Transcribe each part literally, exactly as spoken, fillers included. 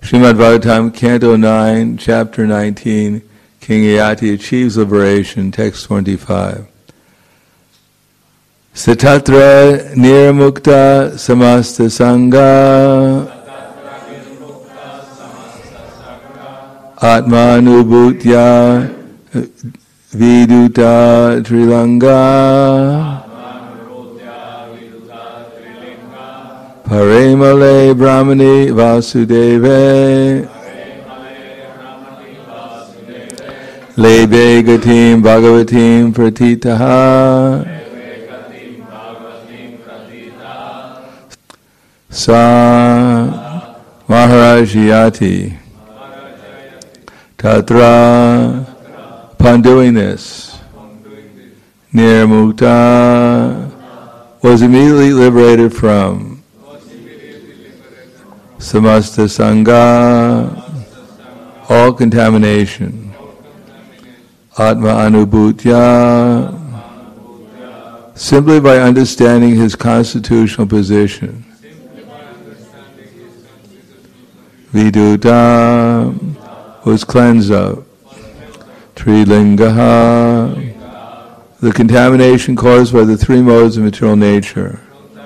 Srimad Bhagavatam, Canto nine, Chapter nineteen, King Yati achieves liberation, text twenty-five. Satatra nirmukta samasta sangha atmanubhutya viduta trilanga Paremale Brahmani Vasudeve Lebe Gatim Bhagavatim Pratitaha Sa Maharajyati Tatra. Upon doing this, Nirmukta was immediately liberated from Samasta Sangha, all contamination. Atma Anubhutya, simply by understanding his constitutional position. Viduta was cleansed of. Trilingaha, the contamination caused by the three modes of material nature.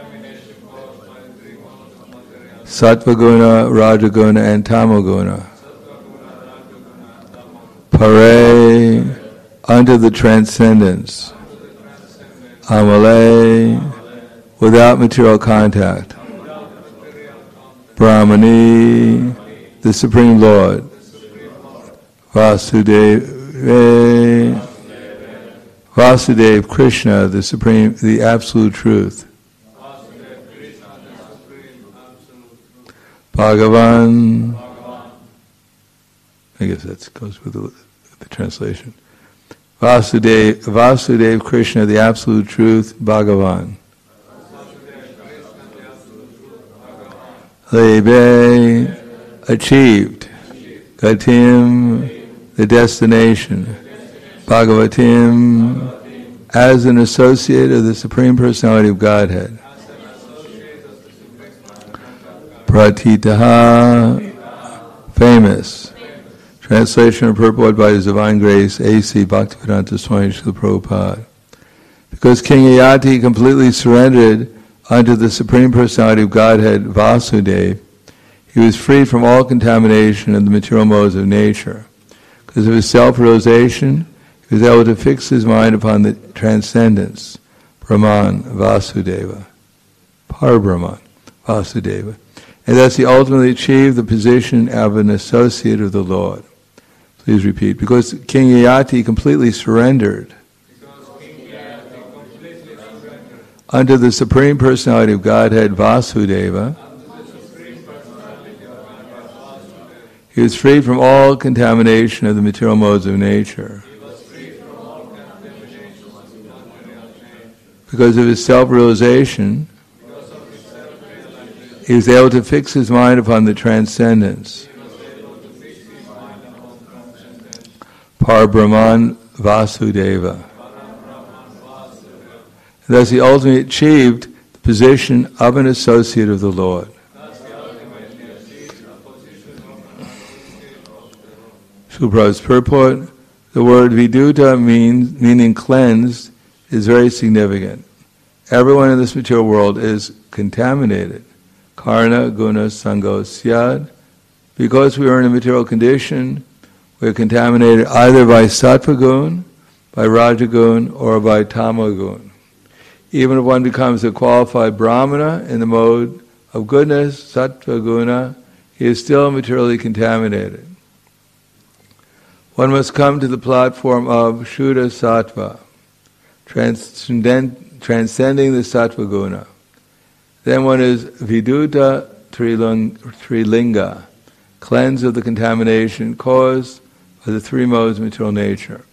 Sattvaguna, Rajaguna, and Tamoguna. Pare, unto the transcendence. Amale, without material contact. Brahmani, the Supreme Lord. Vasudeva, Vasudeva, Krishna, the Supreme, the Absolute Truth. Bhagavan, I guess that goes with the, the translation. Vasudeva, Vasudeva, Krishna, the Absolute Truth, Bhagavan. Lebe, achieved. Gatim, the destination. Bhagavatim, as an associate of the Supreme Personality of Godhead. Pratitaha, famous. Translation and purport by His Divine Grace, A C Bhaktivedanta Swami Srila Prabhupada. Because King Yati completely surrendered unto the Supreme Personality of Godhead, Vasudeva, he was freed from all contamination of the material modes of nature. Because of his self-realization, he was able to fix his mind upon the transcendence, Brahman, Vasudeva, Parabrahman, Vasudeva. And thus he ultimately achieved the position of an associate of the Lord. Please repeat. Because King Yati completely surrendered unto the Supreme Personality of Godhead, Vasudeva, he was freed from all contamination of the material modes of nature. Because of his self-realization, he was able to fix his mind upon the transcendence. Parabrahman Vasudeva. Thus he ultimately achieved the position of an associate of the Lord. Srila Prabhupada's purport, the word viduta means, meaning cleansed, is very significant. Everyone in this material world is contaminated. Karna, guna, sango, syad. Because we are in a material condition, we are contaminated either by sattva gun, by rajagun, or by tamagun. Even if one becomes a qualified brahmana in the mode of goodness, sattva guna, he is still materially contaminated. One must come to the platform of Shuddha Sattva, transcendent, transcending the Sattva Guna. Then one is Viduta Trilinga, cleansed of the contamination caused by the three modes of material nature.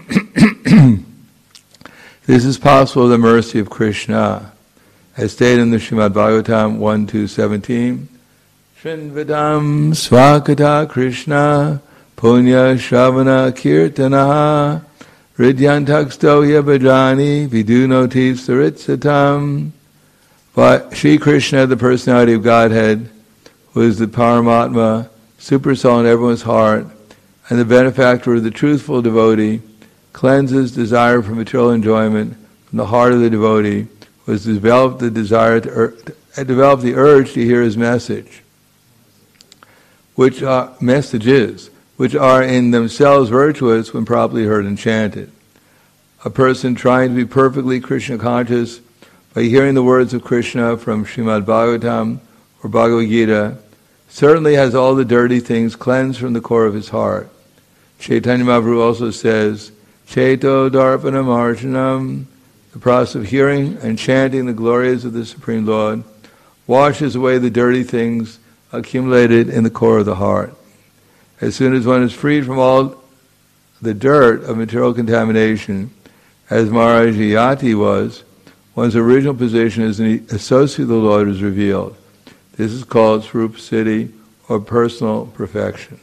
This is possible with the mercy of Krishna, as stated in the Srimad Bhagavatam one two seventeen. Srinvidam Swakata Krishna Punya Shravana Kirtanaha Ridyantaksto Yabhajani Vidunotiv Saritsatam. But Shri Krishna, the personality of Godhead, who is the Paramatma, super soul in everyone's heart, and the benefactor of the truthful devotee, cleanses desire for material enjoyment from the heart of the devotee, who has developed the desire to ur- developed the urge to hear his message, which are messages, which are in themselves virtuous when properly heard and chanted. A person trying to be perfectly Krishna conscious by hearing the words of Krishna from Srimad Bhagavatam or Bhagavad Gita certainly has all the dirty things cleansed from the core of his heart. Chaitanya Mahaprabhu also says, Cheto Darpanam Archanam, the process of hearing and chanting the glories of the Supreme Lord washes away the dirty things accumulated in the core of the heart. As soon as one is freed from all the dirt of material contamination, as Maharaj Yati was, one's original position as an associate of the Lord is revealed. This is called Swarupa Siddhi, or personal perfection.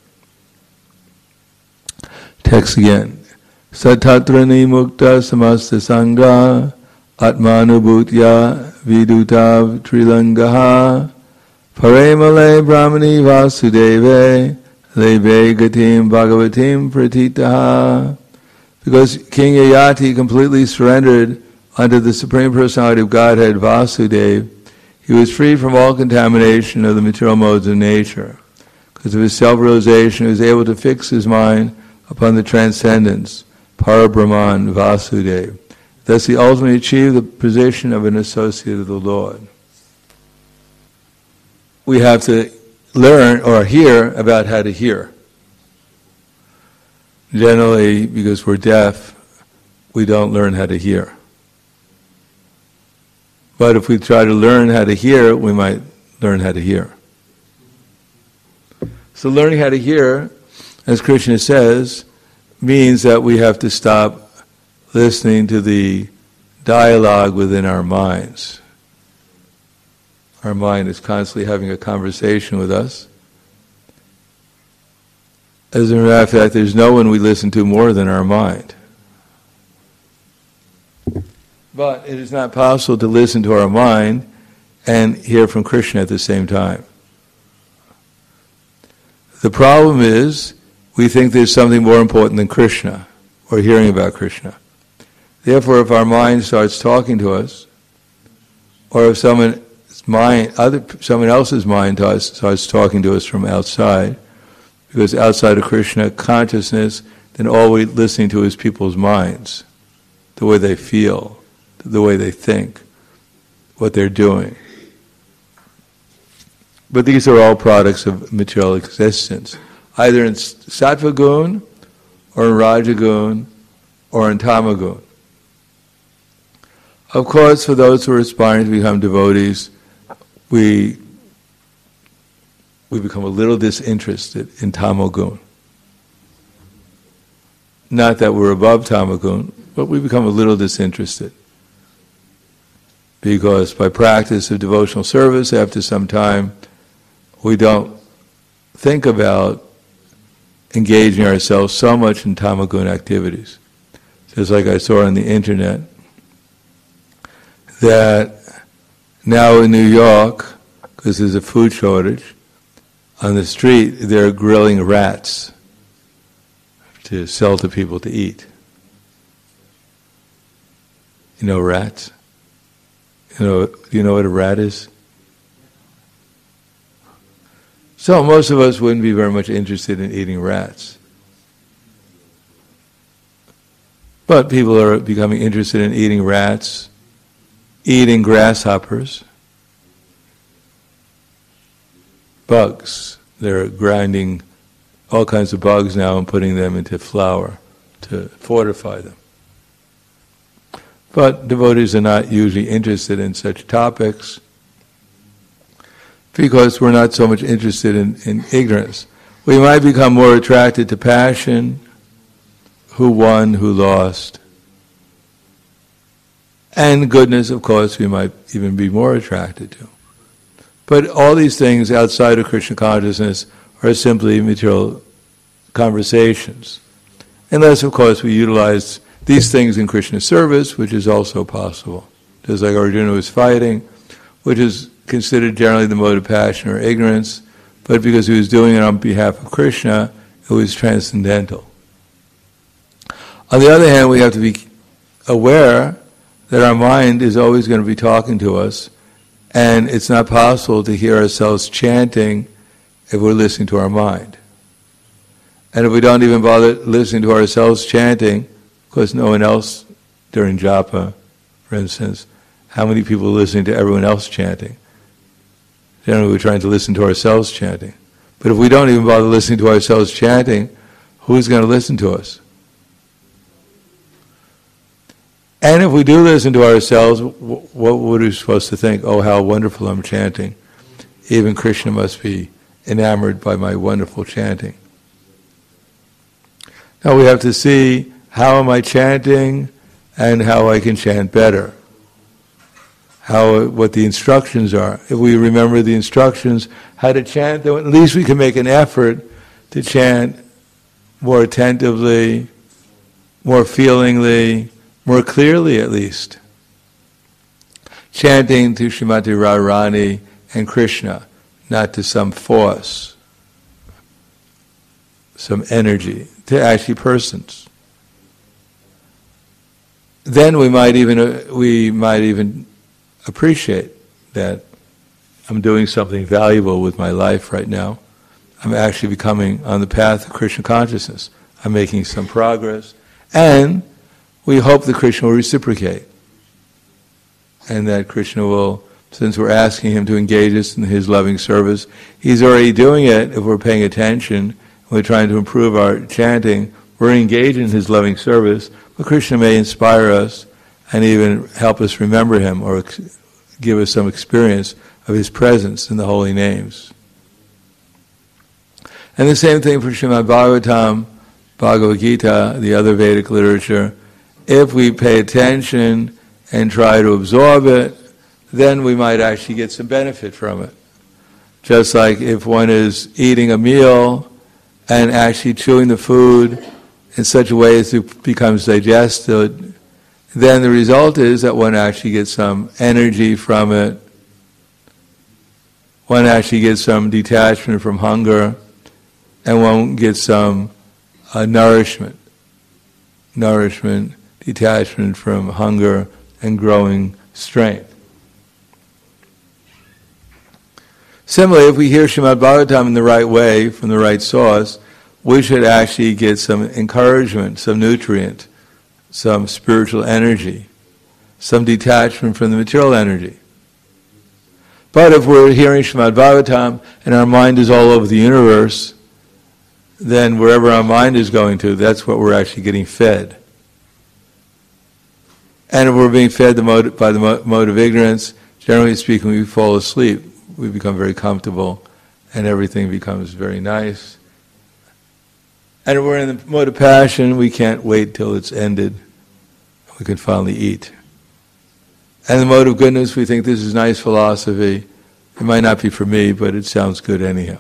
Text again. Satatrani mukta samasta sangha atmanubhutya vidutav trilangaha paremale brahmani vasudeve leve gatim bhagavatim pratitaha. Because King Yayati completely surrendered unto the Supreme Personality of Godhead, Vasudeva, he was free from all contamination of the material modes of nature. Because of his self-realization, he was able to fix his mind upon the transcendence, Parabrahman, Vasudeva. Thus he ultimately achieved the position of an associate of the Lord. We have to learn or hear about how to hear. Generally, because we're deaf, we don't learn how to hear. But if we try to learn how to hear, we might learn how to hear. So learning how to hear, as Krishna says, means that we have to stop listening to the dialogue within our minds. Our mind is constantly having a conversation with us. As a matter of fact, there's no one we listen to more than our mind. But it is not possible to listen to our mind and hear from Krishna at the same time. The problem is, we think there's something more important than Krishna, or hearing about Krishna. Therefore, if our mind starts talking to us, or if someone's mind, other, someone else's mind to us, starts talking to us from outside, because outside of Krishna consciousness, then all we're listening to is people's minds, the way they feel, the way they think, what they're doing. But these are all products of material existence, either in sattva gun, or in rajagun, or in tamagun. Of course, for those who are aspiring to become devotees, we we become a little disinterested in tamogun. Not that we're above tamogun, but we become a little disinterested. Because by practice of devotional service, after some time, we don't think about engaging ourselves so much in tamagun activities. Just like I saw on the internet, that now in New York, because there's a food shortage, on the street they're grilling rats to sell to people to eat. You know rats? You know, do you know what a rat is? So most of us wouldn't be very much interested in eating rats. But people are becoming interested in eating rats, eating grasshoppers, bugs. They're grinding all kinds of bugs now and putting them into flour to fortify them. But devotees are not usually interested in such topics because we're not so much interested in, in ignorance. We might become more attracted to passion, who won, who lost. And goodness, of course, we might even be more attracted to. But all these things outside of Krishna consciousness are simply material conversations. Unless, of course, we utilize these things in Krishna's service, which is also possible. Just like Arjuna was fighting, which is considered generally the mode of passion or ignorance, but because he was doing it on behalf of Krishna, it was transcendental. On the other hand, we have to be aware that our mind is always going to be talking to us, and it's not possible to hear ourselves chanting if we're listening to our mind. And if we don't even bother listening to ourselves chanting, because no one else during japa, for instance, how many people are listening to everyone else chanting? Generally we're trying to listen to ourselves chanting. But if we don't even bother listening to ourselves chanting, who's going to listen to us? And if we do listen to ourselves, what would we supposed to think? Oh, how wonderful I'm chanting. Even Krishna must be enamored by my wonderful chanting. Now we have to see how am I chanting and how I can chant better. How, what the instructions are. If we remember the instructions, how to chant, then at least we can make an effort to chant more attentively, more feelingly, more clearly at least. Chanting to Srimati Radharani and Krishna, not to some force, some energy, to actually persons. Then we might even uh, we might even appreciate that I'm doing something valuable with my life right now. I'm actually becoming on the path of Krishna consciousness. I'm making some progress, and we hope that Krishna will reciprocate, and that Krishna will, since we're asking him to engage us in his loving service, he's already doing it if we're paying attention. We're trying to improve our chanting. We're engaged in his loving service, but Krishna may inspire us and even help us remember him or ex- give us some experience of his presence in the holy names. And the same thing for Srimad Bhagavatam, Bhagavad Gita, the other Vedic literature. If we pay attention and try to absorb it, then we might actually get some benefit from it. Just like if one is eating a meal and actually chewing the food in such a way as it becomes digested, then the result is that one actually gets some energy from it. One actually gets some detachment from hunger, and one gets some uh, nourishment. Nourishment, detachment from hunger, and growing strength. Similarly, if we hear Srimad Bhagavatam in the right way, from the right source, we should actually get some encouragement, some nutrient, some spiritual energy, some detachment from the material energy. But if we're hearing Srimad Bhagavatam and our mind is all over the universe, then wherever our mind is going to, that's what we're actually getting fed. And if we're being fed the mode, by the mode of ignorance, generally speaking, we fall asleep. We become very comfortable, and everything becomes very nice. And if we're in the mode of passion, we can't wait till it's ended. We can finally eat. And the mode of goodness, we think this is nice philosophy. It might not be for me, but it sounds good anyhow.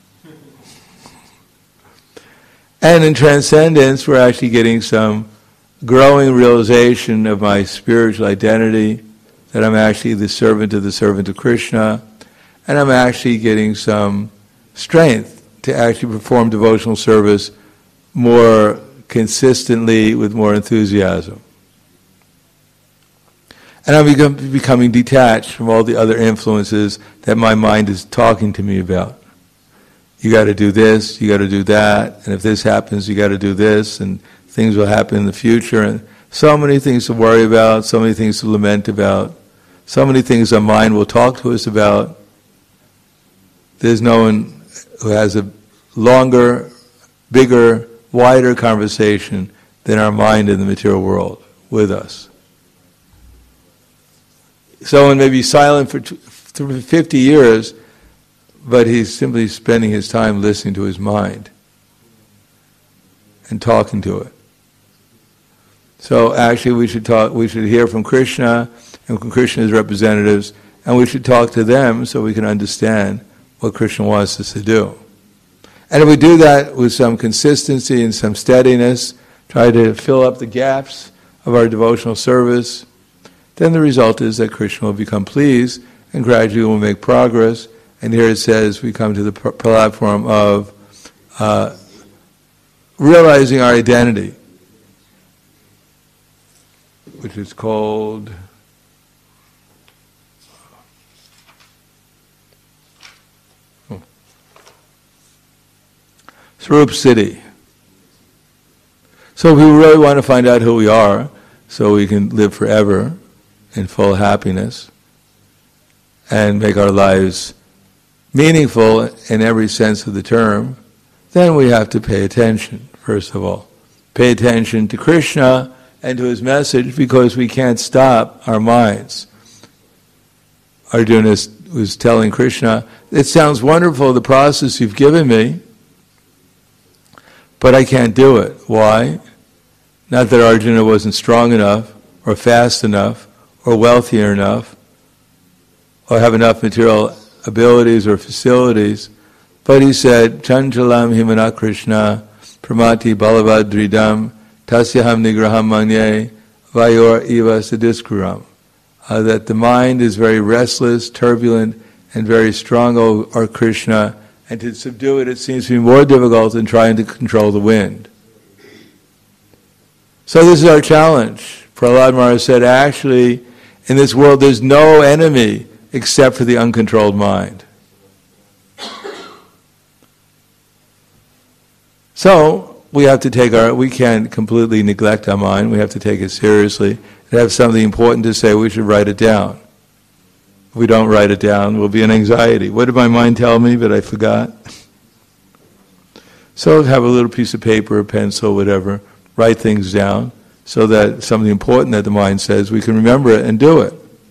And in transcendence, we're actually getting some growing realization of my spiritual identity, that I'm actually the servant of the servant of Krishna, and I'm actually getting some strength to actually perform devotional service more consistently with more enthusiasm. And I'm become, becoming detached from all the other influences that my mind is talking to me about. You got to do this, you got to do that, and if this happens, you got to do this, and things will happen in the future, and so many things to worry about, so many things to lament about, so many things our mind will talk to us about. There's no one who has a longer, bigger, wider conversation than our mind in the material world with us. Someone may be silent for fifty years, but he's simply spending his time listening to his mind and talking to it. So actually we should talk, we should hear from Krishna and from Krishna's representatives, and we should talk to them so we can understand what Krishna wants us to do. And if we do that with some consistency and some steadiness, try to fill up the gaps of our devotional service, then the result is that Krishna will become pleased and gradually will make progress, And here it says we come to the pr- platform of uh, realizing our identity, which is called oh, Swarup Siddhi. So if we really want to find out who we are, so we can live forever in full happiness and make our lives meaningful in every sense of the term, then we have to pay attention, first of all. Pay attention to Krishna and to his message, because we can't stop our minds. Arjuna was telling Krishna, it sounds wonderful, the process you've given me, but I can't do it. Why? Not that Arjuna wasn't strong enough, or fast enough, or wealthy enough, or have enough material abilities or facilities, but he said, Chanchalam himana Krishna, pramati balavadridam, tasyaham nigraham manye, vayor eva sadiskuram. Uh, that the mind is very restless, turbulent, and very strong, O, o Krishna, and to subdue it, it seems to be more difficult than trying to control the wind. So this is our challenge. Prahlad Maharaj said, actually, in this world there's no enemy except for the uncontrolled mind. So we have to take our, we can't completely neglect our mind, we have to take it seriously. If we have something important to say, we should write it down. If we don't write it down, we'll be in anxiety. What did my mind tell me, but I forgot? So have a little piece of paper, a pencil, whatever, write things down, so that something important that the mind says, we can remember it and do it.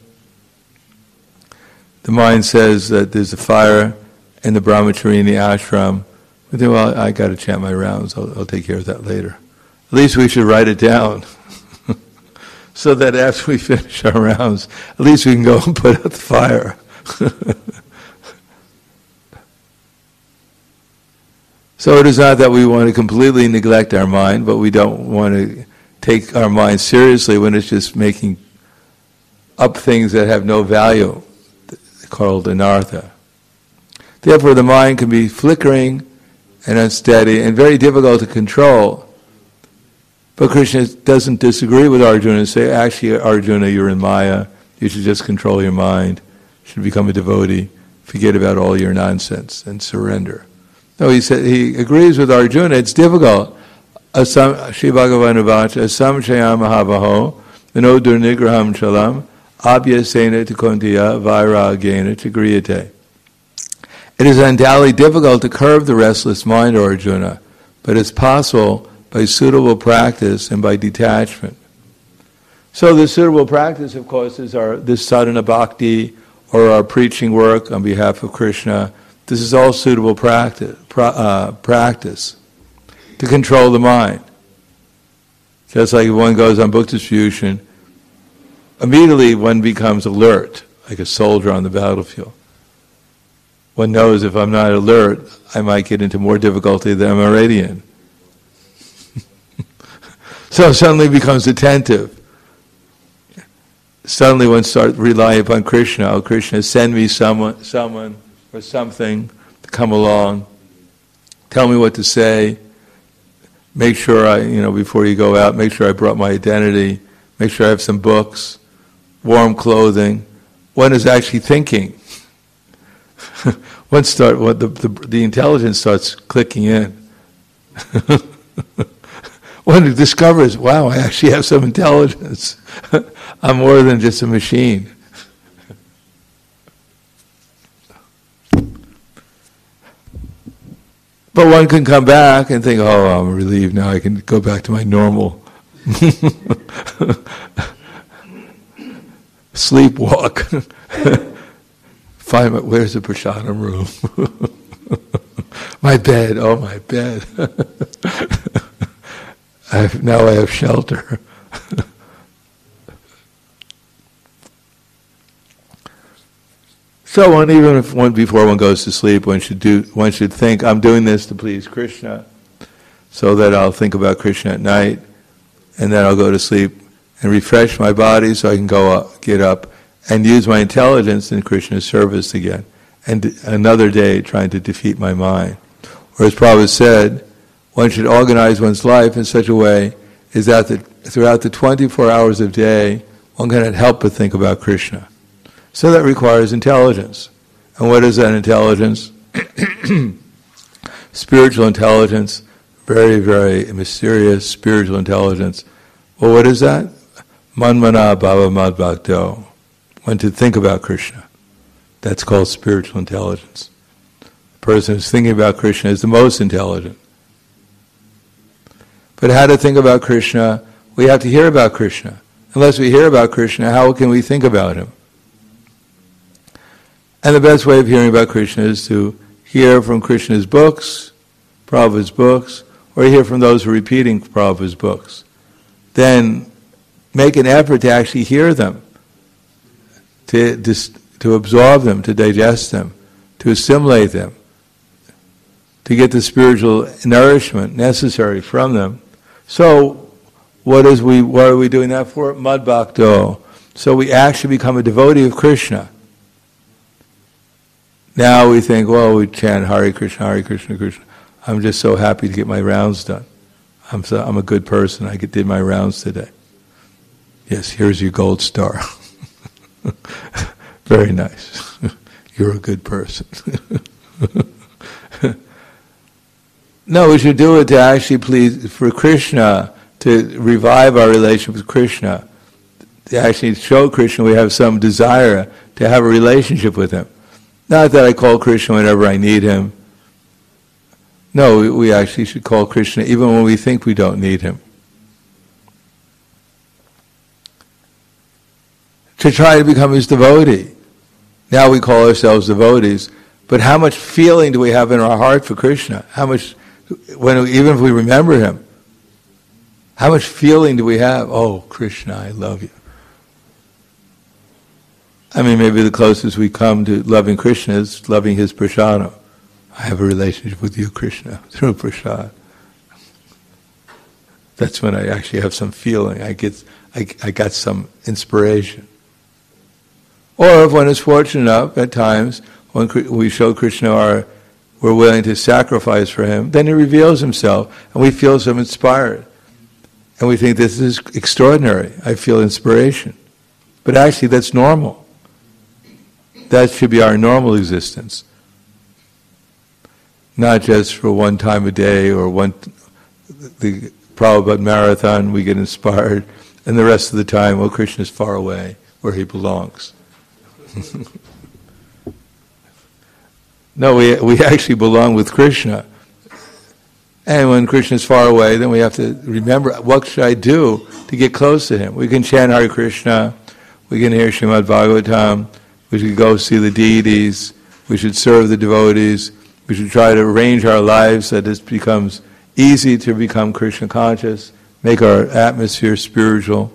The mind says that there's a fire in the Brahmacharini ashram. We think, well, I got to chant my rounds, I'll, I'll take care of that later. At least we should write it down, so that after we finish our rounds, at least we can go and put out the fire. So it is not that we want to completely neglect our mind, but we don't want to take our mind seriously when it's just making up things that have no value, called anartha. Therefore the mind can be flickering and unsteady and very difficult to control. But Krishna doesn't disagree with Arjuna and say, actually Arjuna, you're in Maya, you should just control your mind, you should become a devotee, forget about all your nonsense and surrender. No, he said he agrees with Arjuna. It's difficult. Asam Shri Bhagavan Uvacha Asam Shayam Mahavaho Vino Durnigraham Chalam Abhyasena Tukuntiya Vairagena Chagriyate. It is undoubtedly difficult to curb the restless mind, Arjuna, but it's possible by suitable practice and by detachment. So the suitable practice, of course, is our this sadhana bhakti or our preaching work on behalf of Krishna. This is all suitable practice, uh, practice to control the mind. Just like if one goes on book distribution, immediately one becomes alert, like a soldier on the battlefield. One knows if I'm not alert, I might get into more difficulty than I'm already in. So suddenly becomes attentive. Suddenly one starts relying upon Krishna. Oh, Krishna, send me someone, someone, or something to come along, tell me what to say, make sure I, you know, before you go out, make sure I brought my identity, make sure I have some books, warm clothing. One is actually thinking. One start, what the, the the intelligence starts clicking in. One discovers, wow, I actually have some intelligence. I'm more than just a machine. But one can come back and think, oh, I'm relieved now, I can go back to my normal sleepwalk. Find my, where's the prasadam room? My bed, oh my bed. I've, now I have shelter. So one, even if one before one goes to sleep, one should do. One should think, I'm doing this to please Krishna, so that I'll think about Krishna at night, and then I'll go to sleep and refresh my body, so I can go up, get up, and use my intelligence in Krishna's service again. and another day trying to defeat my mind. Or as Prabhupada said, one should organize one's life in such a way is that the, throughout the twenty-four hours of the day, one cannot help but think about Krishna. So that requires intelligence. And what is that intelligence? Spiritual intelligence, very, very mysterious spiritual intelligence. Well, what is that? Manmana bhava mad bhakto. When to think about Krishna. That's called spiritual intelligence. The person who's thinking about Krishna is the most intelligent. But how to think about Krishna? We have to hear about Krishna. Unless we hear about Krishna, how can we think about him? And the best way of hearing about Krishna is to hear from Krishna's books, Prabhupada's books, or hear from those who are repeating Prabhupada's books. Then make an effort to actually hear them, to, to absorb them, to digest them, to assimilate them, to get the spiritual nourishment necessary from them. So, what is we? What are we doing that for? Mad Bhakto. So we actually become a devotee of Krishna. Now we think, well, we chant Hare Krishna, Hare Krishna, Krishna. I'm just so happy to get my rounds done. I'm so, I'm a good person. I did my rounds today. Yes, here's your gold star. Very nice. You're a good person. No, we should do it to actually please, for Krishna, to revive our relationship with Krishna, to actually show Krishna we have some desire to have a relationship with him. Not that I call Krishna whenever I need him. No, we, we actually should call Krishna even when we think we don't need him. To try to become his devotee. Now we call ourselves devotees, but how much feeling do we have in our heart for Krishna? How much, when even if we remember him, how much feeling do we have? Oh, Krishna, I love you. I mean, maybe the closest we come to loving Krishna is loving his prasada. I have a relationship with you, Krishna, through prasad. That's when I actually have some feeling. I get, I, I got some inspiration. Or if one is fortunate enough, at times, when we show Krishna our, we're willing to sacrifice for him, then he reveals himself, and we feel so inspired. And we think, this is extraordinary. I feel inspiration. But actually, that's normal. That should be our normal existence. Not just for one time a day or one, the Prabhupada marathon, we get inspired, and the rest of the time, well, Krishna's far away, where he belongs. No, we we actually belong with Krishna. And when Krishna's far away, then we have to remember, what should I do to get close to him? We can chant Hare Krishna, we can hear Srimad Bhagavatam, we should go see the deities, we should serve the devotees, we should try to arrange our lives so that it becomes easy to become Krishna conscious, make our atmosphere spiritual.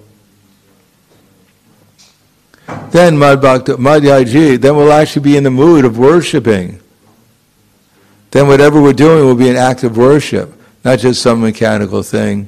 Then Mad Bhakta, Madhyaji, then we'll actually be in the mood of worshipping. Then whatever we're doing will be an act of worship, not just some mechanical thing.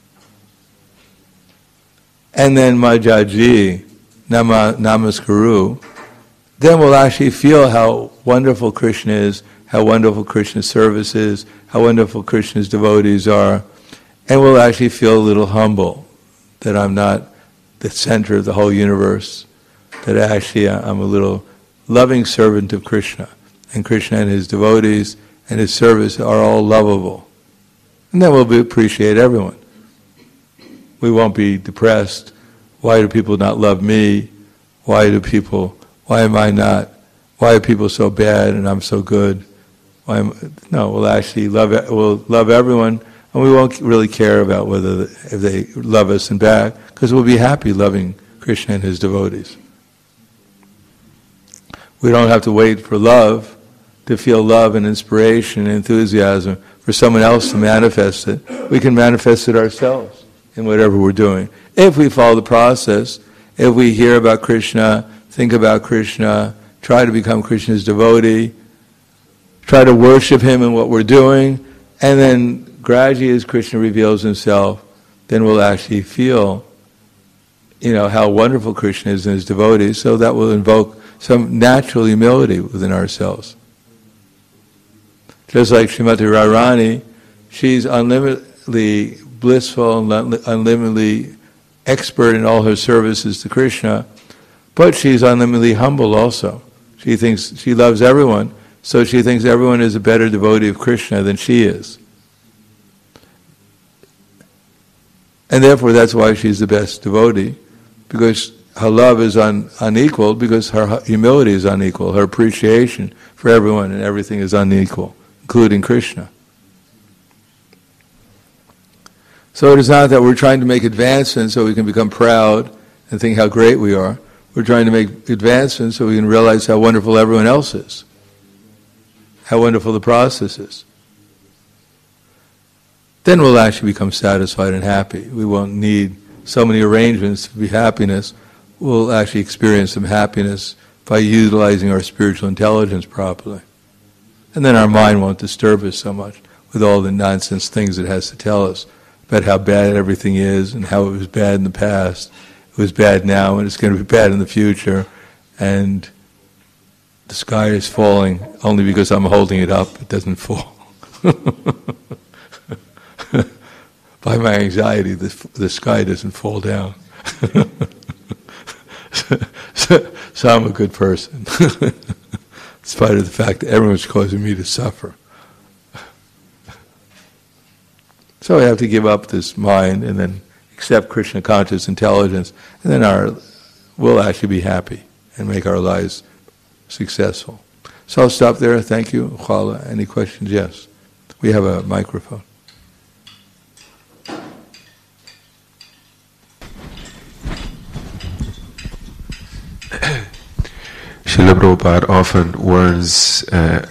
And then Madhyaji, Nama, Namaskaru, then we'll actually feel how wonderful Krishna is, how wonderful Krishna's service is, how wonderful Krishna's devotees are, and we'll actually feel a little humble that I'm not the center of the whole universe, that actually I'm a little loving servant of Krishna, and Krishna and his devotees and his service are all lovable. And then we'll be, appreciate everyone. We won't be depressed. Why do people not love me? Why do people, why am I not, why are people so bad and I'm so good? Why am, no, we'll actually love, we'll love everyone, and we won't really care about whether, if they love us and back, because we'll be happy loving Krishna and his devotees. We don't have to wait for love, to feel love and inspiration and enthusiasm for someone else to manifest it. We can manifest it ourselves in whatever we're doing. If we follow the process, if we hear about Krishna, think about Krishna, try to become Krishna's devotee, try to worship him in what we're doing, and then gradually as Krishna reveals himself, then we'll actually feel, you know, how wonderful Krishna is and his devotees, so that will invoke some natural humility within ourselves. Just like Srimati Radharani, she's unlimitedly blissful and unlimitedly expert in all her services to Krishna, but she's unlimitedly humble also. She thinks she loves everyone, so she thinks everyone is a better devotee of Krishna than she is. And therefore that's why she's the best devotee, because her love is un, unequal, because her humility is unequal, her appreciation for everyone and everything is unequal, including Krishna. So it is not that we're trying to make advancements so we can become proud and think how great we are. We're trying to make advancements so we can realize how wonderful everyone else is, how wonderful the process is. Then we'll actually become satisfied and happy. We won't need so many arrangements to be happiness. We'll actually experience some happiness by utilizing our spiritual intelligence properly. And then our mind won't disturb us so much with all the nonsense things it has to tell us about how bad everything is and how it was bad in the past, it was bad now, and it's going to be bad in the future, and the sky is falling only because I'm holding it up, it doesn't fall. By my anxiety, the, the sky doesn't fall down. so, so, so I'm a good person, in spite of the fact that everyone's causing me to suffer. So we have to give up this mind and then accept Krishna conscious intelligence, and then our we'll actually be happy and make our lives successful. So I'll stop there. Thank you. Khala. Any questions? Yes. We have a microphone. Srila Prabhupada often warns uh,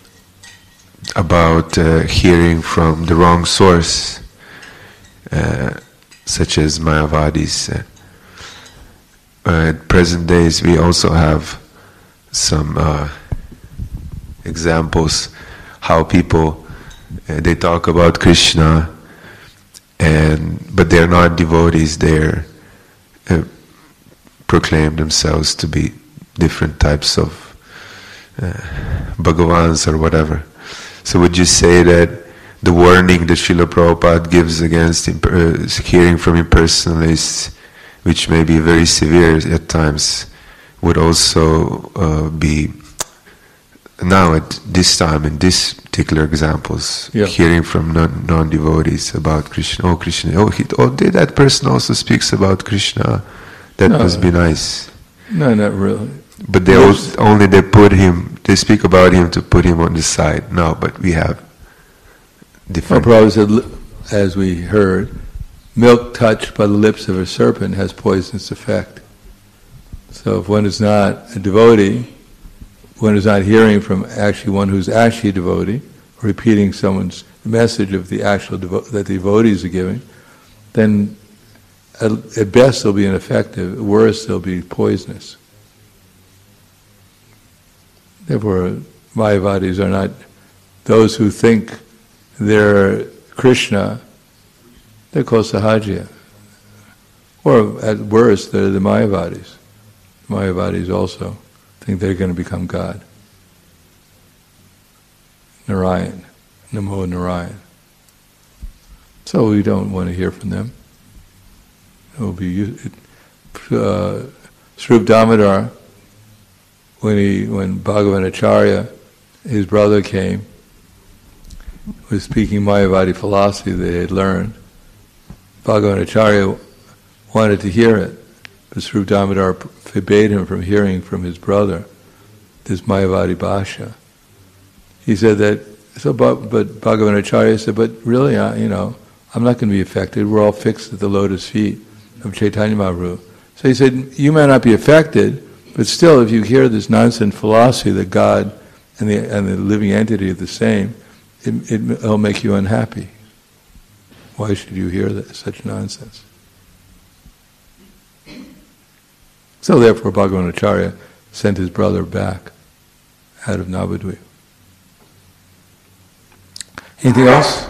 about uh, hearing from the wrong source, uh, such as Mayavadis. Uh, at present days, we also have some uh, examples how people uh, they talk about Krishna, and but they're not devotees. They're uh, proclaim themselves to be different types of uh, Bhagavans or whatever. So would you say that the warning that Srila Prabhupada gives against imp- uh, hearing from impersonalists, which may be very severe at times, would also uh, be now at this time, in these particular examples, yeah. hearing from non- non-devotees about Krishna, oh Krishna, oh, he, oh did that person also speaks about Krishna, that no, must be nice. No, not really. But they also, only they put him, they speak about him to put him on the side. No, but we have different... Well, Prabhupada said, as we heard, milk touched by the lips of a serpent has poisonous effect. So if one is not a devotee, one is not hearing from actually one who's actually a devotee, or repeating someone's message of the actual devo- that the devotees are giving, then at, at best they'll be ineffective, at worst they'll be poisonous. Therefore, Mayavadis are not those who think they're Krishna, they're called Sahajya. Or at worst, they're the Mayavadis. Mayavadis also think they're going to become God. Narayan, Namo Narayan. So we don't want to hear from them. It will be uh, Srup Damodar, when he, when Bhagavan Acharya, his brother came, was speaking Mayavadi philosophy they had learned. Bhagavan Acharya wanted to hear it, but Srup Damodar forbade him from hearing from his brother this Mayavadi Bhasha. He said that, so but, but Bhagavan Acharya said, but really, I, you know, I'm not going to be affected. We're all fixed at the lotus feet of Chaitanya Mahaprabhu. So he said, you may not be affected, but still, if you hear this nonsense philosophy that God and the and the living entity are the same, it, it, it'll make you unhappy. Why should you hear that, such nonsense? So therefore, Bhagavan Acharya sent his brother back out of Navadvip. Anything else?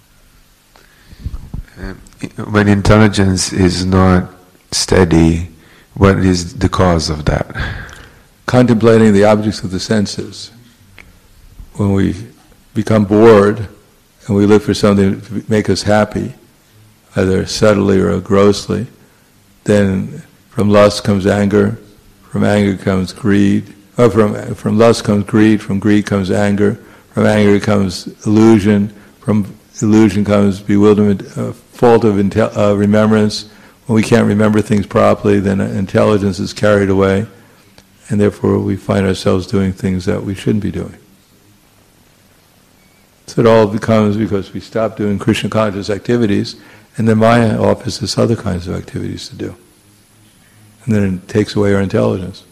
Uh, when intelligence is not steady, what is the cause of that? contemplating the objects of the senses. When we become bored and we look for something to make us happy, either subtly or grossly, then from lust comes anger, from anger comes greed, or from, from lust comes greed, from greed comes anger, from anger comes illusion, from illusion comes bewilderment, uh, fault of intel- uh, remembrance. When we can't remember things properly, then intelligence is carried away, and therefore we find ourselves doing things that we shouldn't be doing. So it all becomes because we stop doing Krishna conscious activities, and then Maya offers us other kinds of activities to do. And then it takes away our intelligence.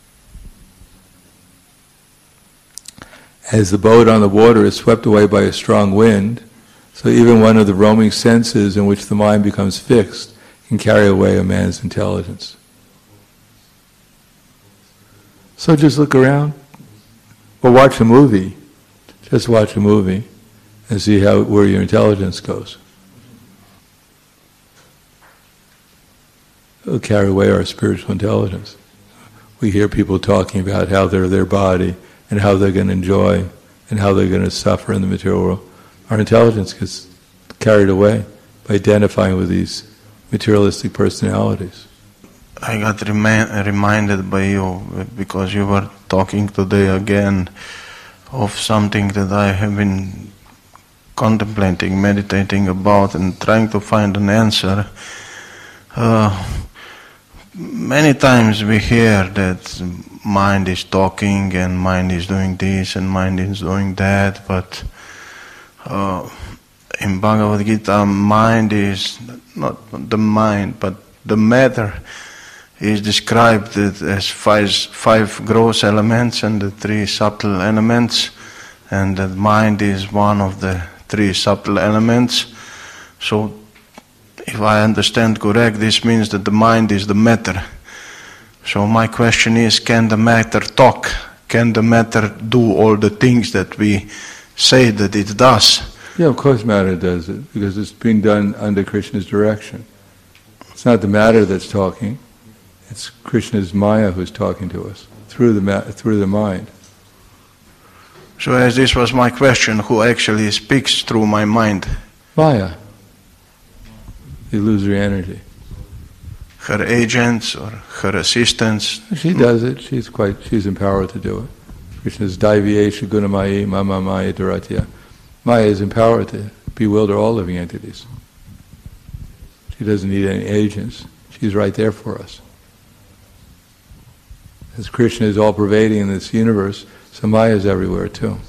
As the boat on the water is swept away by a strong wind, so even one of the roaming senses in which the mind becomes fixed can carry away a man's intelligence. So just look around, or watch a movie. Just watch a movie and see how where your intelligence goes. It'll carry away our spiritual intelligence. We hear people talking about how they're their body and how they're going to enjoy and how they're going to suffer in the material world. Our intelligence gets carried away by identifying with these materialistic personalities. I got remi- reminded by you because you were talking today again of something that I have been contemplating, meditating about and trying to find an answer. Uh, many times we hear that mind is talking and mind is doing this and mind is doing that, but uh, in Bhagavad Gita, mind is not the mind, but the matter is described as five, five gross elements and the three subtle elements, and that mind is one of the three subtle elements. So, if I understand correct, this means that the mind is the matter. So my question is, can the matter talk? Can the matter do all the things that we say that it does? Yeah, of course matter does it, because it's being done under Krishna's direction. It's not the matter that's talking, it's Krishna's Maya who's talking to us, through the ma- through the mind. So as this was my question, who actually speaks through my mind? Maya, the illusory energy. Her agents or her assistants? She does it, she's quite, she's empowered to do it. Krishna's Daiviyesha Gunamayi Mama Maya Duratya. Maya is empowered to bewilder all living entities. She doesn't need any agents. She's right there for us. As Krishna is all-pervading in this universe, so Maya is everywhere too.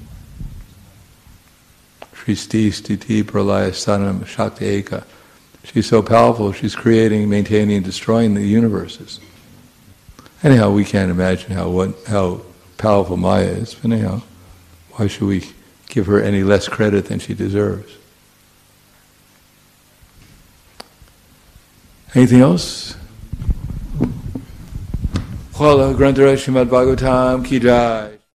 Shristi Stiti Pralaya Stanam Shakti Eka. She's so powerful, she's creating, maintaining, and destroying the universes. Anyhow, we can't imagine how what, how powerful Maya is, but anyhow, why should we give her any less credit than she deserves? Anything else? Khwala Granthara Srimad Bhagavatam Ki Jai.